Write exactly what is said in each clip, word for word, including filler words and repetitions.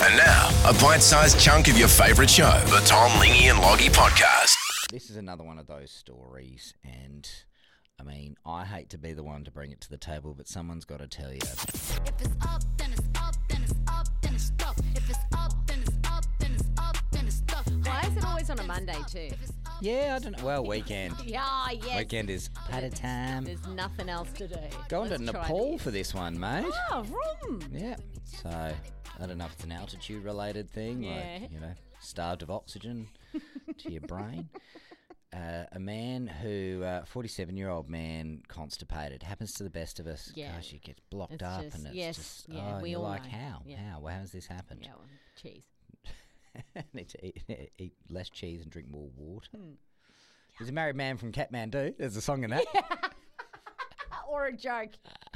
And now, a bite-sized chunk of your favourite show, the Tom, Lingy and Loggy podcast. This is another one of those stories, and I mean, I hate to be the one to bring it to the table, but someone's got to tell you. If it's up, then it's up, then it's up, then it's stuff. If it's up, then it's up, then it's up, then it's stuff. Why is it always on a Monday too? Yeah, I don't know. Well, weekend. Yeah, yes. Weekend is party time. There's nothing else to do. Going to Let's try Nepal this. for this one, mate. Oh, vroom. Yeah. So, I don't know if it's an altitude-related thing, Yeah. like, you know, starved of oxygen to your brain. Uh, a man who, uh, forty-seven-year-old man, constipated. Happens to the best of us. Yeah. Gosh, you get blocked It's up just- and it's yes, just, yeah, oh, we you're all like, know. how? Yeah. How? Well, how has this happened? Yeah, well, cheese. Need to eat, eat less cheese and drink more water. Hmm. He's a married man from Kathmandu. There's a song in that. Or a joke.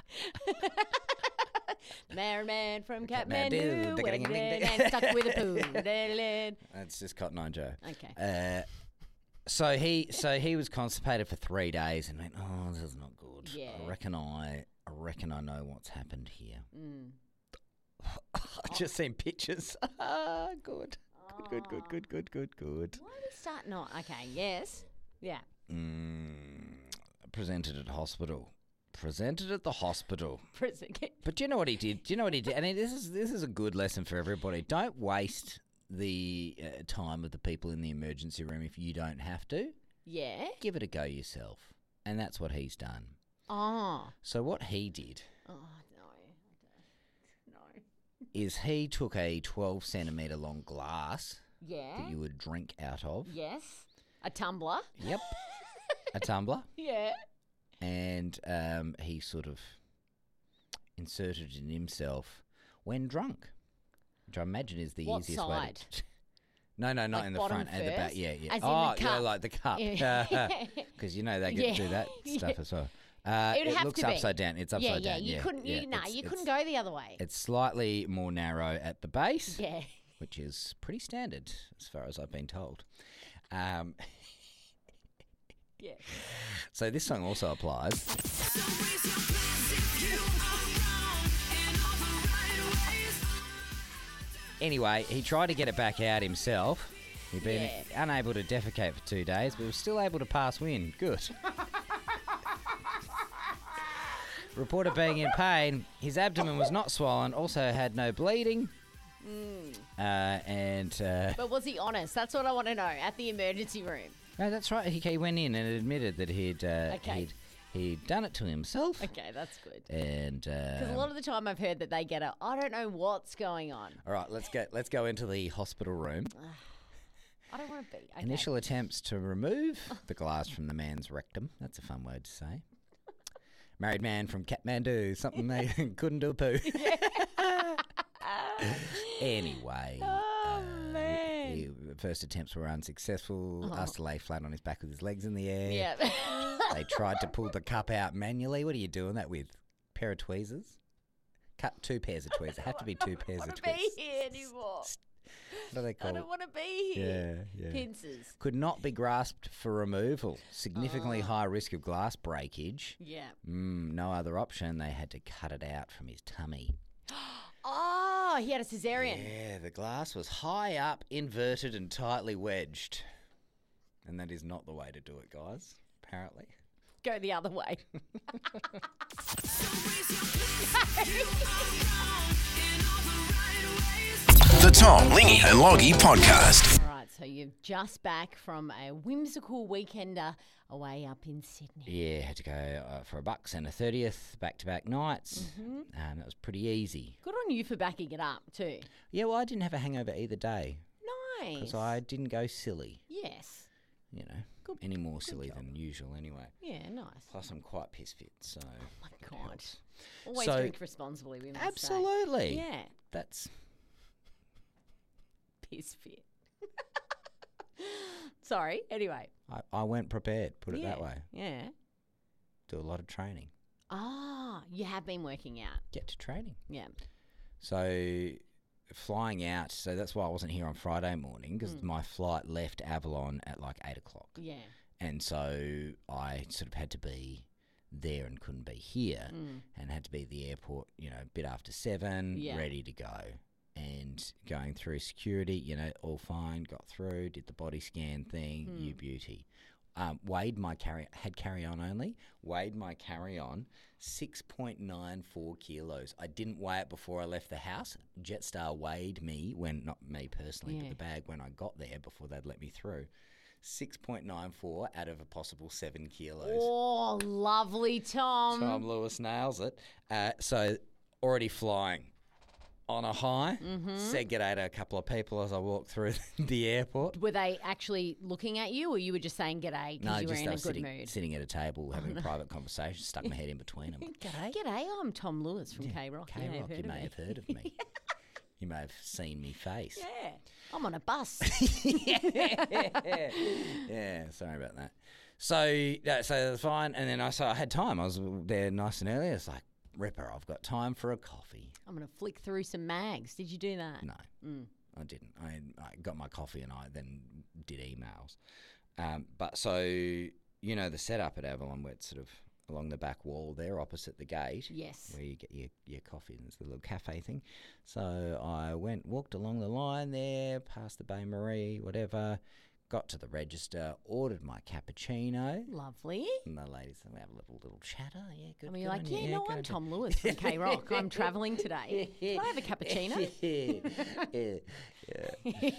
Married man from Kathmandu, Kathmandu, ding-a-ding-ding-ding. went and stuck with a poo. That's just Cotton Eye Joe. Okay. Uh, so he so he was constipated for three days and went, oh, this is not good. Yeah. I reckon I I reckon I know what's happened here. Mm. I just seen pictures. Ah, good. Good, good, good, good, good, good. Why are we starting on? Okay, yes. Yeah. Mm, presented at hospital. Presented at the hospital. Prison. But do you know what he did? Do you know what he did? And this is this is a good lesson for everybody. Don't waste the uh, time of the people in the emergency room if you don't have to. Yeah. Give it a go yourself. And that's what he's done. Oh. So what he did Oh, no. No. is he took a twelve centimetre long glass Yeah. that you would drink out of. Yes. A tumbler. Yep. A tumbler. Yeah. And um, he sort of inserted it in himself when drunk, which I imagine is the What easiest way side? to... No, no, not Like in the bottom front, at the back. first? Yeah, yeah. As in oh, the yeah, cup? like the cup. Yeah. Because you know they get to do that Yeah. stuff as well. Uh, It would it have looks to be. upside down. It's upside yeah, yeah. down. You yeah, couldn't. yeah. You, nah, It's- you couldn't it's- go the other way. It's slightly more narrow at the base, Yeah. which is pretty standard as far as I've been told. Um, Yeah. so this song also applies. Anyway, he tried to get it back out himself. He'd been Yeah. unable to defecate for two days, but was still able to pass wind. Good. Reported being in pain. His abdomen was not swollen, also had no bleeding. Mm. Uh, and uh, But was he honest? That's what I want to know at the emergency room. no, that's right. He, he went in and admitted that he'd uh, Okay. he'd he'd done it to himself. Okay, that's good. And Because uh, a lot of the time I've heard that they get a, I don't know what's going on. all right, let's go. Let's go into the hospital room. I don't want to be. Okay. Initial attempts to remove the glass from the man's rectum. That's a fun word to say. Married man from Kathmandu. Something they couldn't do a poo. Anyway. Oh, uh, man. he- first attempts were unsuccessful. Asked to lay flat on his back with his legs in the air. Yeah. They tried to pull the cup out manually. What are you doing that with? Pair of tweezers? Cut two pairs of tweezers. Have to be two pairs I of don't want to be tweezers. here anymore. What are they I called? don't want to be here. Yeah, yeah. Pincers. Could not be grasped for removal. Significantly Oh. high risk of glass breakage. Yeah. Mm, no other option. They had to cut it out from his tummy. Oh, he had a cesarean. Yeah, the glass was high up, inverted, and tightly wedged. And that is not the way to do it, guys, apparently. Go the other way. The Tom, Lingy and Loggy podcast. All right, so you're just back from a whimsical weekender away up in Sydney. Yeah, had to go uh, for a bucks and a thirtieth, back-to-back nights. Mm-hmm. Um, that was pretty easy. Good on you for backing it up too. Yeah, well, I didn't have a hangover either day Nice. because I didn't go silly, Yes. you know, any more silly than usual anyway. Yeah, nice. Plus, I'm quite piss fit, so... Oh my it God. helps. Always So- drink responsibly, we must say. Absolutely. Yeah. That's... Piss fit. Sorry. Anyway. I, I went prepared, put it yeah. that way. Yeah. Do a lot of training. Ah, you have been working out. Get to training. Yeah. So flying out, so that's why I wasn't here on Friday morning because Mm. my flight left Avalon at like eight o'clock. Yeah. And so I sort of had to be there and couldn't be here Mm. and had to be at the airport, you know, a bit after seven, Yeah. ready to go. and going through security, you know, all fine, got through, did the body scan thing, Hmm. you beauty. Um, weighed my carry had carry on only. Weighed my carry on six point nine four kilos. I didn't weigh it before I left the house. Jetstar weighed me when not me personally, Yeah. but the bag when I got there before they'd let me through. Six point nine four out of a possible seven kilos. Oh, lovely, Tom. Tom Lewis nails it. Uh, so already flying on a high. Mm-hmm. Said g'day to a couple of people as I walked through the airport. Were they actually looking at you, or you were just saying g'day because No, you were just in I a was good sitting, mood? sitting at a table having a private conversation, stuck my head in between them. G'day. G'day, I'm Tom Lewis from K Rock. K Rock, you may have heard of me. You may have seen me face. Yeah, I'm on a bus. Yeah, sorry about that. So, yeah, so that's fine. And then I so I had time. I was there nice and early. It's like, Ripper, I've got time for a coffee. I'm going to flick through some mags. Did you do that? No, Mm. I didn't. I, I got my coffee and I then did emails. Um, but so, you know, the setup at Avalon, where it's sort of along the back wall there opposite the gate. Yes. Where you get your, your coffee and there's the little cafe thing. So I went, walked along the line there, past the Bay Marie, whatever, got to the register, ordered my cappuccino. Lovely. And the lady said, we have a little little chatter. Yeah, good. And you're good like, on you. yeah, no, good I'm on Tom Lewis from K Rock. I'm travelling today. Can I have a cappuccino? yeah, yeah, yeah.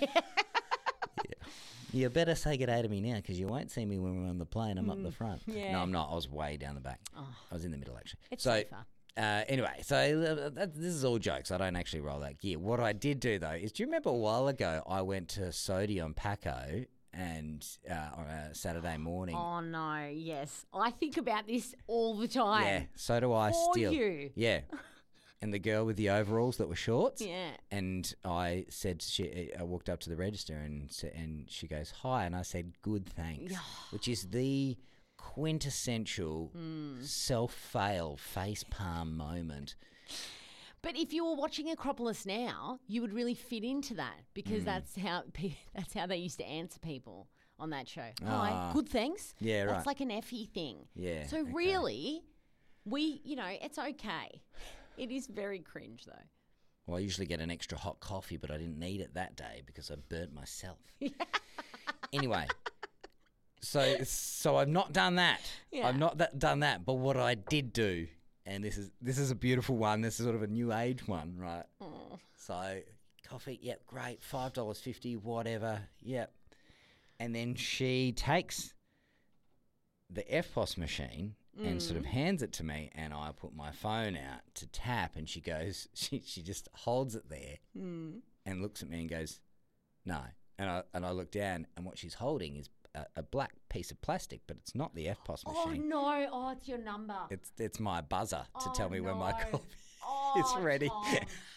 You better say good day to me now because you won't see me when we're on the plane. I'm up the front. yeah. No, I'm not. I was way down the back. Oh. I was in the middle, actually. It's so, safer. Uh, anyway, so uh, that, this is all jokes. I don't actually roll that gear. What I did do, though, is do you remember a while ago I went to Sodi on Paco and uh, on a Saturday morning? Oh, no, yes. I think about this all the time. Yeah, so do I For still. you. Yeah. And the girl with the overalls that were shorts. Yeah. And I said, she, I walked up to the register and sa- and she goes, hi. And I said, good, thanks. Which is the quintessential Hmm. self-fail face palm moment. But if you were watching Acropolis now, you would really fit into that because that's how pe- that's how they used to answer people on that show. Hi, Ah. good, thanks. Yeah, That's right. like an Effie thing. Yeah, So okay. really, we, you know, it's okay. It is very cringe though. Well, I usually get an extra hot coffee, but I didn't need it that day because I burnt myself. Anyway, so so I've not done that. Yeah. I've not that, done that. But what I did do, and this is this is a beautiful one. This is sort of a new age one, right? So coffee, yep, great, five dollars fifty, whatever, yep. And then she takes the F P O S machine and sort of hands it to me, and I put my phone out to tap, and she goes, she she just holds it there and looks at me and goes, no. And I and I look down, and what she's holding is a, a black piece of plastic, but it's not the F P O S Oh machine. no! Oh, it's your number. It's it's my buzzer to Oh, tell me when my no. coffee Oh, is ready. Tom.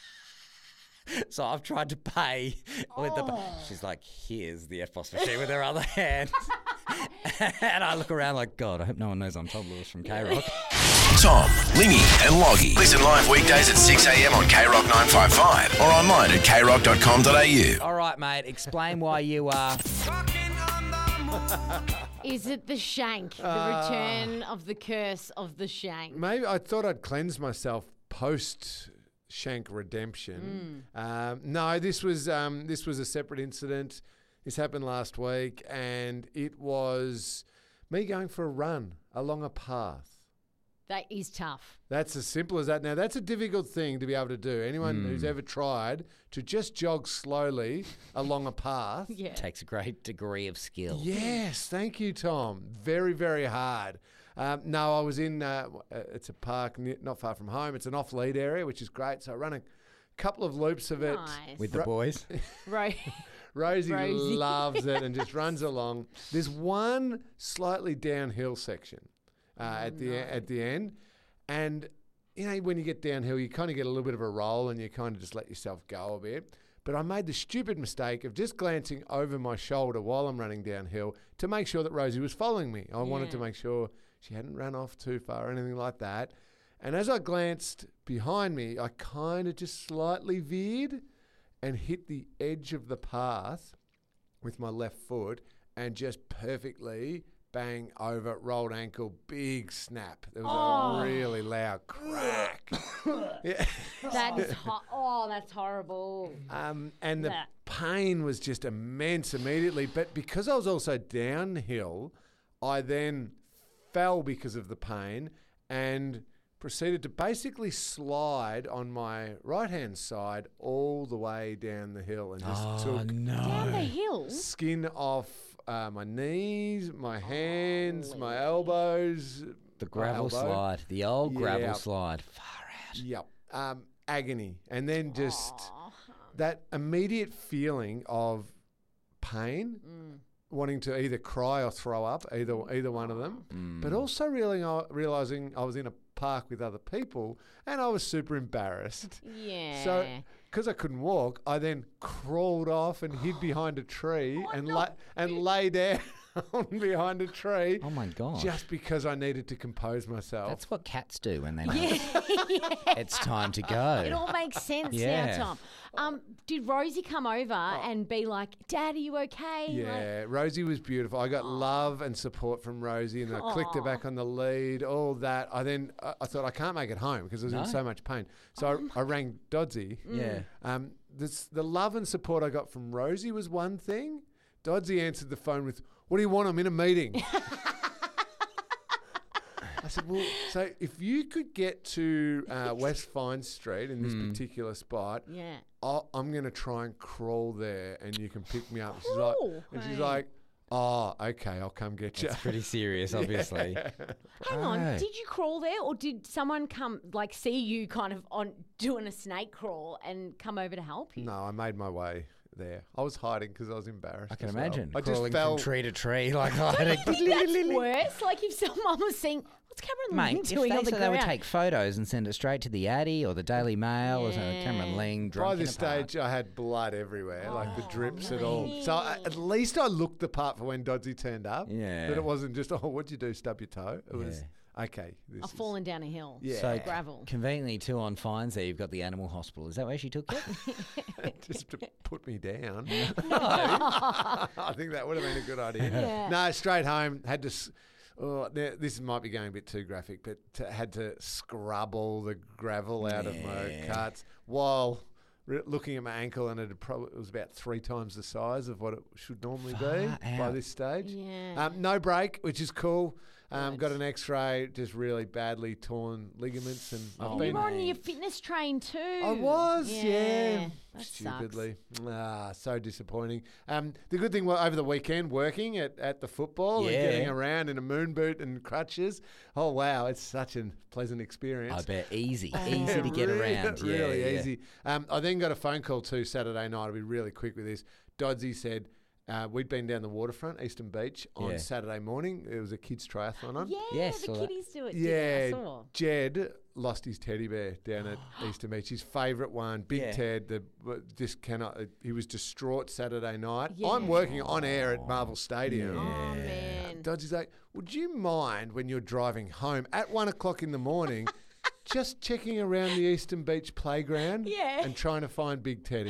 So I've tried to pay with the. She's like, here's the F P O S machine with her other hand. And I look around like, God, I hope no one knows I'm Tom Lewis from K Rock. Tom, Lingy, and Loggy. Listen live weekdays at six a.m. on K Rock nine five five or online at k rock dot com dot a u. All right, mate, explain why you are. Is it the shank? The return of the curse of the shank. Maybe I thought I'd cleanse myself post shank redemption. Um, no, this was um, this was a separate incident. This happened last week, and it was me going for a run along a path. That is tough. That's as simple as that. Now, that's a difficult thing to be able to do. Anyone who's ever tried to just jog slowly along a path. Yeah. Takes a great degree of skill. Yes, thank you, Tom. Very, very hard. Um, no, I was in, uh, it's a park near, not far from home. It's an off-lead area, which is great. So I run a couple of loops of it. Nice. With the Ro- boys. Right. Rosie, Rosie. loves it and just runs along. There's one slightly downhill section uh, at the at the end, and you know when you get downhill, you kind of get a little bit of a roll, and you kind of just let yourself go a bit. But I made the stupid mistake of just glancing over my shoulder while I'm running downhill to make sure that Rosie was following me. I wanted to Yeah. make sure she hadn't run off too far or anything like that. And as I glanced behind me, I kind of just slightly veered and hit the edge of the path with my left foot and just perfectly bang, over, rolled ankle, big snap. There was Oh. a really loud crack. yeah. That is ho- oh, that's horrible. Um, and the Yeah. pain was just immense immediately. But because I was also downhill, I then fell because of the pain and proceeded to basically slide on my right-hand side all the way down the hill and just Oh, took Down the no. hill. skin off uh, my knees, my hands, my elbows. The my gravel elbow. slide. The old Yeah. gravel slide. Far out. Yep. Um, agony. And then just that immediate feeling of pain, Mm. wanting to either cry or throw up, either either one of them. Mm. But also realizing, realizing I was in a park with other people and I was super embarrassed. Yeah. So, because I couldn't walk, I then crawled off and hid behind a tree Oh, and la- and lay down behind a tree. Oh my gosh. Just because I needed to compose myself. That's what cats do when they know yeah. it's time to go. It all makes sense Yeah. now, Tom. Um, did Rosie come over and be like, "Dad, are you okay?" Like, Yeah, Rosie was beautiful. I got love and support from Rosie, and I clicked her back on the lead, all that. I then I, I thought I can't make it home because I was in No. so much pain. So I, I rang Dodsey. Yeah. Um, this, the love and support I got from Rosie was one thing. Dodsey answered the phone with, "What do you want? I'm in a meeting." I said, well, so if you could get to uh, West Fine Street in this particular spot, yeah. I'll, I'm going to try and crawl there and you can pick me up. She's like, Cool. and she's Hey. like, oh, okay, I'll come get you. It's pretty serious, obviously. Hang on, Oh. did you crawl there, or did someone come, like, see you kind of on doing a snake crawl and come over to help you? No, I made my way there. I was hiding because I was embarrassed. I can as well. imagine. I just crawling fell. from tree to tree like hiding. I think that's worse. Like if someone was saying, "What's Cameron Ling Mate, if doing they on the said they would ground?" take photos and send it straight to the Addy or the Daily Mail or something, Cameron Yeah. Ling drunk By in this a park. stage, I had blood everywhere, like the Oh, drips and all. So I, at least I looked the part for when Dodsey turned up. Yeah. But it wasn't just, oh, what'd you do? Stub your toe? It was, okay. This I've is- fallen down a hill. Yeah. So Gravel. conveniently too on fines there, you've got the animal hospital. Is that where she took it? just to put me down. I think that would have been a good idea. Yeah. No, straight home. Had to. s- Oh, now, this might be going a bit too graphic, but to, had to scrub all the gravel out of my Yeah. cuts while re- looking at my ankle, and it, had probably, it was about three times the size of what it should normally be Far by out. this stage. Yeah. Um, no break, which is cool. Um, Good. got an X-ray, just really badly torn ligaments, and I've Oh, been. You were on your mate. fitness train too. I was, yeah. That Stupidly. Ah, so disappointing. Um, the good thing was over the weekend, working at, at the football and Yeah. getting around in a moon boot and crutches. Oh, wow. It's such a pleasant experience. I bet easy, Yeah, easy to get really, around. Yeah, Really yeah. easy. Um, I then got a phone call too Saturday night. I'll be really quick with this. Dodsey said, uh, we'd been down the waterfront, Eastern Beach, on Yeah. Saturday morning. There was a kids' triathlon on. Yeah, Yes, the saw that. kiddies do it. Yeah, didn't I saw. Jed lost his teddy bear down at Eastern Beach. His favourite one, Big Yeah. Ted. The w- just cannot. Uh, he was distraught Saturday night. Yeah. I'm working on air at Marvel Stadium. Oh man. Dodgy's like, would you mind when you're driving home at one o'clock in the morning, just checking around the Eastern Beach playground Yeah. and trying to find Big Teddy?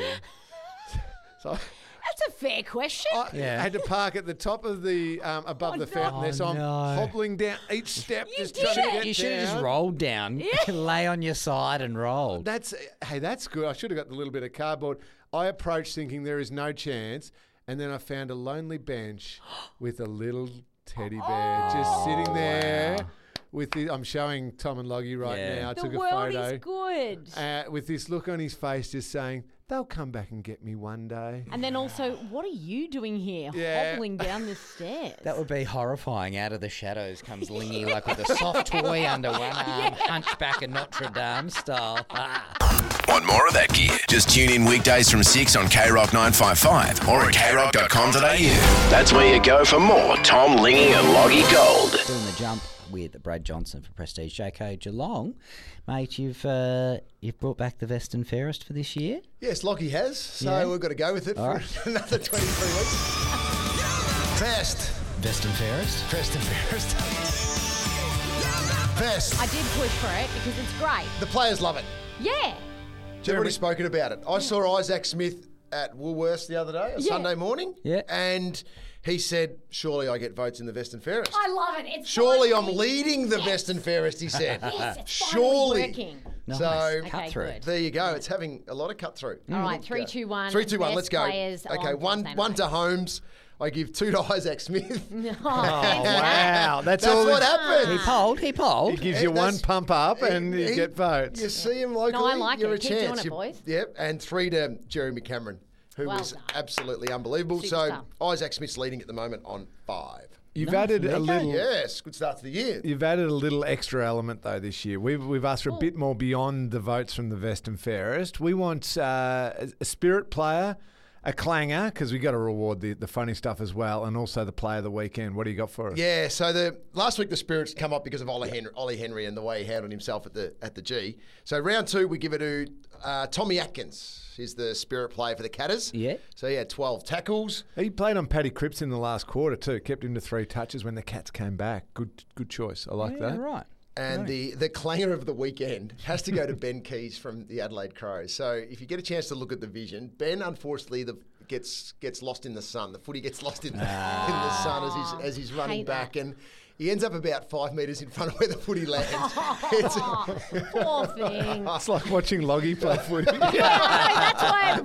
So. That's a fair question. I Yeah. had to park at the top of the um, above Oh, the no. fountain there, so Oh, I'm no. hobbling down each step, You just did trying to it. get You should have just down. rolled down, lay on your side and rolled. That's hey, that's good. I should have got the little bit of cardboard. I approached thinking there is no chance, and then I found a lonely bench with a little teddy bear just sitting there. With the, I'm showing Tom and Loggy right Yeah. now. I the took a world photo is good. uh, with this look on his face, just saying they'll come back and get me one day. And then also, what are you doing here, Yeah. hobbling down the stairs? That would be horrifying. Out of the shadows comes Lingy like with a soft toy under one arm, hunchback of Notre Dame style. Ah. Want more of that gear? Just tune in weekdays from six on K Rock nine five five or at k rock dot com dot a u. That's where you go for more Tom, Lingy and Loggy Gold. Doing the jump with Brad Johnson for Prestige J K Geelong. Mate, you've uh, you've brought back the Veston Fairest for this year. Yes, Lockie has. So Yeah. we've got to go with it All for another twenty-three weeks. Best. Veston Fairest? Preston Fairest. Best. I did push for it because it's great. The players love it. Yeah. Everybody's spoken about it. I saw Isaac Smith at Woolworths the other day, a Yeah. Sunday morning. Yeah. And he said, surely I get votes in the Best and Fairest. I love it. It's Surely finally- I'm leading the Best and Fairest, he said. Yes, it's Surely. finally working. So Okay, Cut through. good. there you go. It's having a lot of cut through. All right, three, two, one. Three, two, one. Best Let's go. players Okay, on one, Thursday one night. to Holmes. I give two to Isaac Smith. Oh, Wow, that's, That's all. what it- happens. He polled. He He polled. gives Hey, you one that's- pump up and you He- get votes. You see him locally, like you're it. a Keep chance. doing it, You- boys. Yep, and three to Jeremy Cameron, who Well was done. absolutely unbelievable. Superstar. So Isaac Smith's leading at the moment on five. You've Nice, added a Nico. little. Yes, good start to the year. You've added a little extra element though this year. We've we've asked for a bit more beyond the votes from the Best and Fairest. We want uh, a- a spirit player, a clanger, because we got to reward the, the funny stuff as well, and also the player of the weekend. What do you got for us? Yeah, so the last week the spirits come up because of Ollie Henry, Ollie Henry and the way he handled himself at the at the G. So round two we give it to uh, Tommy Atkins. He's the spirit player for the Catters. Yeah. So he had twelve tackles. He played on Paddy Cripps in the last quarter too. Kept him to three touches when the Cats came back. Good good choice. I like Yeah, that. right. And the, the clanger of the weekend has to go to Ben Keys from the Adelaide Crows. So if you get a chance to look at the vision, Ben unfortunately the, gets gets lost in the sun. The footy gets lost in the, in the sun as he's as he's running Hate back, that. and he ends up about five metres in front of where the footy lands. It's- Poor thing. It's like watching Loggy play footy. That's why I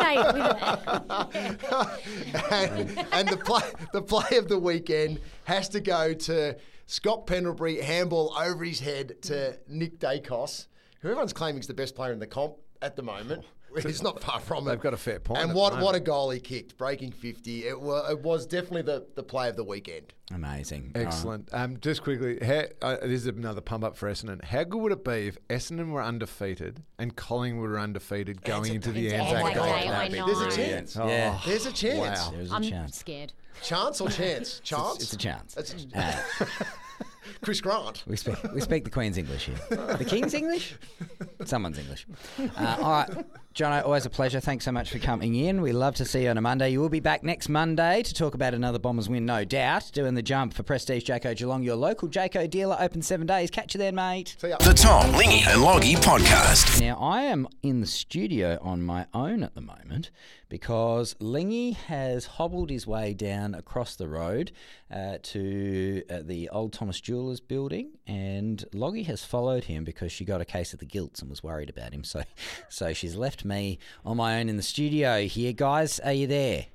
resonate with it. and, and the play the play of the weekend has to go to Scott Pendlebury, handball over his head to Nick Dacos, who everyone's claiming is the best player in the comp at the moment. He's not far from it. They've got a fair point And at the what what a moment. goal he kicked, breaking fifty. It was, it was definitely the, the play of the weekend. Amazing. All right. Excellent. Um, just quickly, how, uh, this is another pump up for Essendon. How good would it be if Essendon were undefeated and Collingwood were undefeated going into the It's Anzac Anzac Day? Day, I know. There's a chance. Yeah. There's a chance. Wow. There's a I'm chance. scared. Chance or chance? Chance? It's a chance. That's Uh, Chris Grant. we speak we speak the Queen's English here. The King's English? Someone's English. Uh, all right, Jono, always a pleasure. Thanks so much for coming in. We love to see you on a Monday. You will be back next Monday to talk about another Bombers win, no doubt. Doing the jump for Prestige Jayco Geelong, your local Jayco dealer, open seven days. Catch you then, mate. See ya. The Tom, Lingy and Loggy Podcast. Now, I am in the studio on my own at the moment because Lingy has hobbled his way down across the road uh, to uh, the old Thomas Jewellers building, and Loggy has followed him because she got a case of the gilts and was worried about him. So, so she's left me on my own in the studio here. Guys, are you there?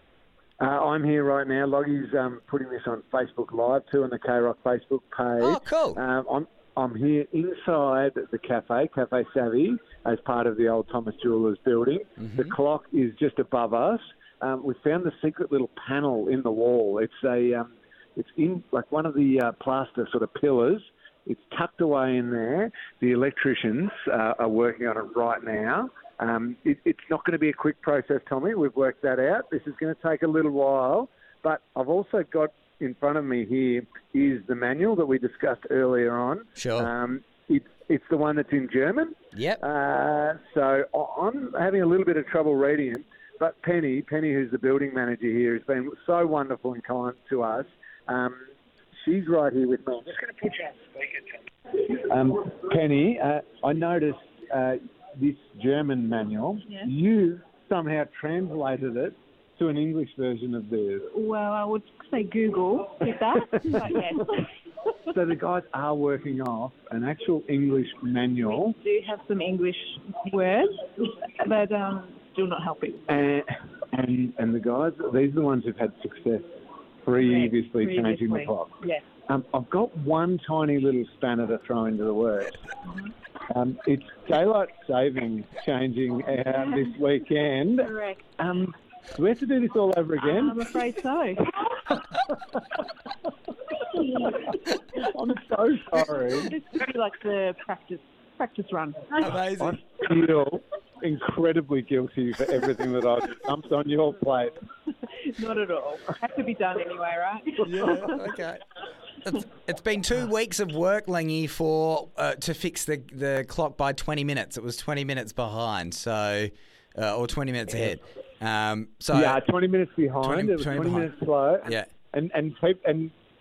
Uh, I'm here right now. Loggy's um, putting this on Facebook Live too, on the K-Rock Facebook page. Oh, cool. Um, I'm I'm here inside the cafe, Cafe Savvy, as part of the old Thomas Jewellers building. Mm-hmm. The clock is just above us. Um, we found the secret little panel in the wall. It's a um, it's in like one of the uh, plaster sort of pillars. It's tucked away in there. The electricians uh, are working on it right now. Um, it, it's not going to be a quick process, Tommy. We've worked that out. This is going to take a little while. But I've also got in front of me here is the manual that we discussed earlier on. Sure. Um, it's, it's the one that's in German. Yep. Uh, so I- I'm having a little bit of trouble reading it. But Penny, Penny, who's the building manager here, has been so wonderful and kind to us. Um, she's right here with me. I'm just going to put you on speaker, Tommy. Um, Penny, uh, I noticed uh, this German manual. Yeah. You somehow translated it to an English version of theirs. Well, I would say Google did that, but yes. So the guys are working off an actual English manual, do have some English words, but um, still not helping. and and, and the guys, these are the ones who've had success previously, changing the Previously. clock. Yes. Um, I've got one tiny little spanner to throw into the works. Um, it's daylight saving changing uh, this weekend. Correct. Um, do we have to do this all over again? I'm afraid so. I'm so sorry. This could be like the practice practice run. Amazing. I feel incredibly guilty for everything that I've dumped on your plate. Not at all. Have to be done anyway, right? Yeah, okay. It's, it's been two weeks of work, Lingy, for uh, to fix the the clock by twenty minutes. It was twenty minutes behind, so uh, or twenty minutes ahead. Um, so Yeah, twenty minutes behind. 20 it was twenty twenty behind. minutes slow. Yeah. And and peop- and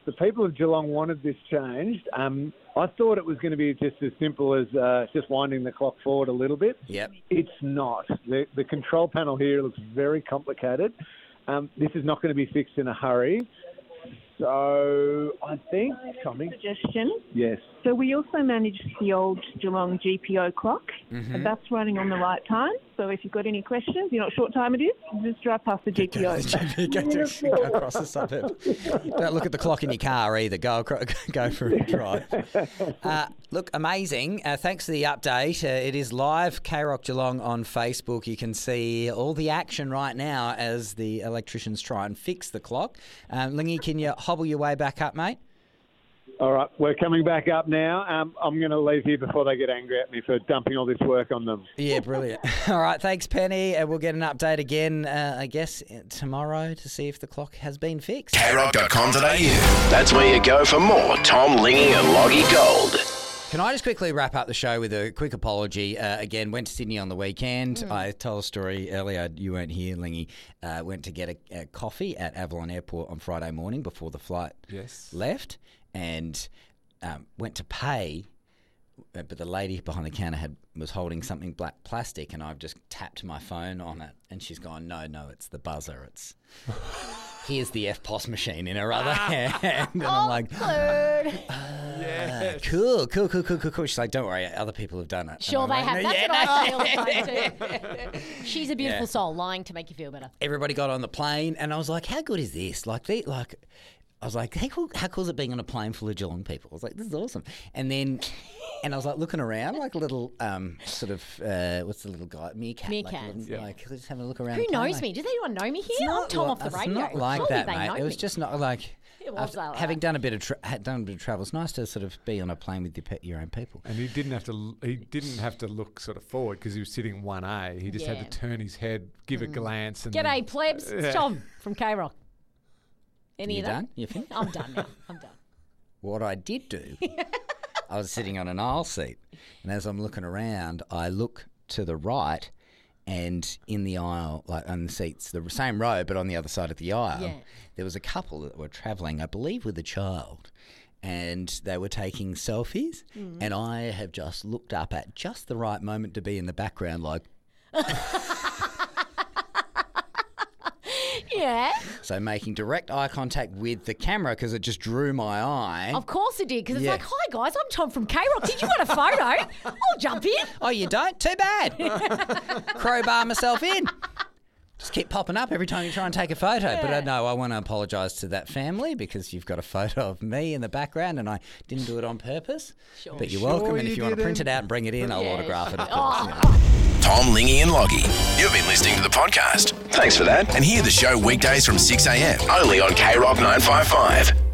the people of Geelong wanted this changed. Um, I thought it was going to be just as simple as uh, just winding the clock forward a little bit. Yep. It's not. The, the control panel here looks very complicated. Um, this is not going to be fixed in a hurry. So I think, Tommy. Suggestion. Yes. So we also manage the old Geelong G P O clock, Mm-hmm. and that's running on the right time. So if you've got any questions, you know what short time it is, just drive past the G P O. go, to, go across the suburb. Don't look at the clock in your car either. Go acro- go for a drive. Uh, look, amazing. Uh, thanks for the update. Uh, it is live, K-Rock Geelong on Facebook. You can see all the action right now as the electricians try and fix the clock. Um, Lingy, can you hobble your way back up, mate? All right, we're coming back up now. Um, I'm going to leave here before they get angry at me for dumping all this work on them. Yeah, brilliant. All right, thanks, Penny. Uh, we'll get an update again, uh, I guess, tomorrow to see if the clock has been fixed. K rock dot com dot a u. That's where you go for more Tom Lingy and Loggy Gold. Can I just quickly wrap up the show with a quick apology? Uh, again, went to Sydney on the weekend. Mm. I told a story earlier. You weren't here, Lingy. Uh, went to get a, a coffee at Avalon Airport on Friday morning before the flight Yes. left, and um, went to pay, but the lady behind the counter had was holding something black plastic, and I've just tapped my phone on it, and she's gone, no, no, it's the buzzer. It's here's the F P O S machine in her other hand, and I'm like, Yes. cool, cool, cool, cool, cool, cool. She's like, don't worry, other people have done it. Sure And they I'm have. like, That's "Yeah, what I no." say all the time too. She's a beautiful Yeah. soul, lying to make you feel better. Everybody got on the plane, and I was like, how good is this? Like, they, like, I was like, hey, cool, how cool is it being on a plane full of Geelong people? I was like, this is awesome. And then, and I was like looking around, like a little, um, sort of, uh, what's the little guy? Meerkat. Like, a Meerkats. little, Yeah. like, just having a look around. Who the plane, knows like, me? Does anyone know me It's here? I'm not Tom li- off the it's radio. not like Surely that, they mate. know It was me. just not like. It was I've- like having that. done a bit of tra- had done a bit of travel, it's nice to sort of be on a plane with your pe- your own people. And he didn't have to. l- He didn't have to look sort of forward because he was sitting one A. He just Yeah. had to turn his head, give a glance, and G'day, plebs. It's Yeah. Tom from K-Rock. Any You of that? done? You finished? I'm done now. I'm done. What I did do, I was sitting on an aisle seat, and as I'm looking around, I look to the right, and in the aisle, like on the seats, the same row, but on the other side of the aisle, Yeah. there was a couple that were travelling, I believe, with a child, and they were taking selfies, and I have just looked up at just the right moment to be in the background, like. Yeah, So making direct eye contact with the camera because it just drew my eye. of course it did. Because it's Yeah. like, hi guys, I'm Tom from K-Rock. Did you want a photo? I'll jump in. Oh, you don't? Too bad. Crowbar myself in. Just keep popping up every time you try and take a photo. But uh, no, I want to apologise to that family because you've got a photo of me in the background and I didn't do it on purpose. Sure. But you're Sure welcome. And you if you want to print it didn't. out and bring it in, I'll Yeah, autograph it, of sure. course. you Oh. know. Tom, Lingy and Loggy. You've been listening to the podcast. Thanks for that. And hear the show weekdays from six a.m. only on K Rock nine five five.